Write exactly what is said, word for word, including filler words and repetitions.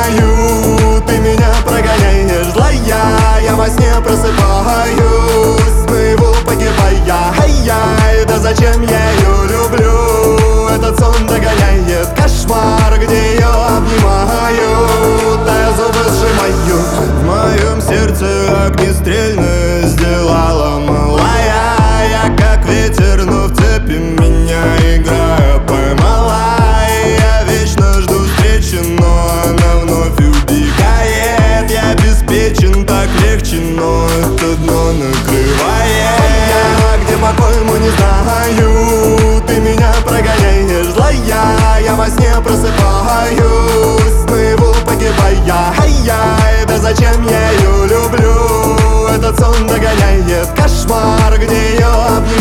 знаю, ты меня прогоняешь злая. Я во сне просыпаюсь, наяву погибая. Ай-яй, да зачем я ее люблю? Этот сон догоняет кошмар, где ее обнимаю, да я зубы сжимаю. В моем сердце огнестрельное сделала малая. Я как ветер, но в цепи меня играя поймала. Я вечно жду встречи, но она вновь убегает. Я обеспечен, так легче, но это дно накрывает. Я где по-твоему не знаю, ты меня прогоняешь злая. Я во сне просыпаюсь, наяву погибая. Ай-яй, да зачем я ее люблю? Этот сон догоняет кошмар, где ее обнимаю.